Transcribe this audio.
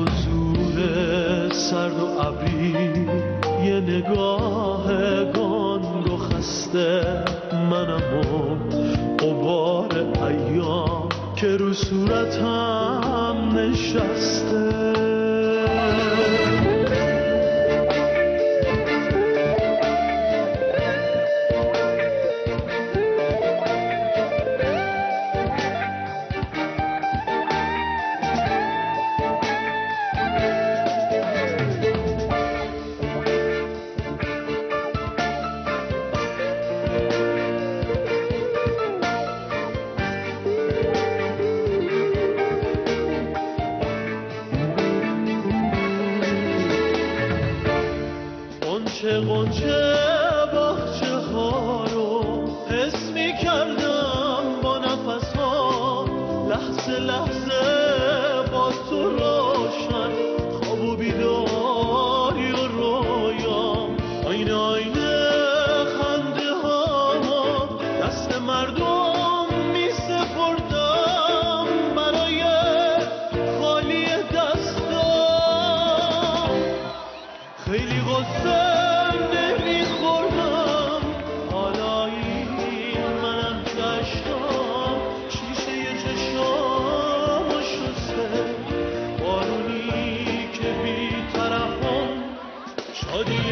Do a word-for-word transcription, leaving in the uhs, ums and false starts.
حضور سرد و ابری، یه نگاه گنگ و خسته منم و غبار ایام که رو صورتم نشسته. قنچه قنچه باغچه ها رو حس می کردم با نفس ها، لحظه لحظه با تو روشن، خواب و بیداری و رویام، آینه آینه خنده ها، دست مردم می سپردم برای خالی دستام. خیلی غصه نمیخوردم، حالا این منم چشمام شیشه چشمام شسته، بارونی که بی طرفم شادی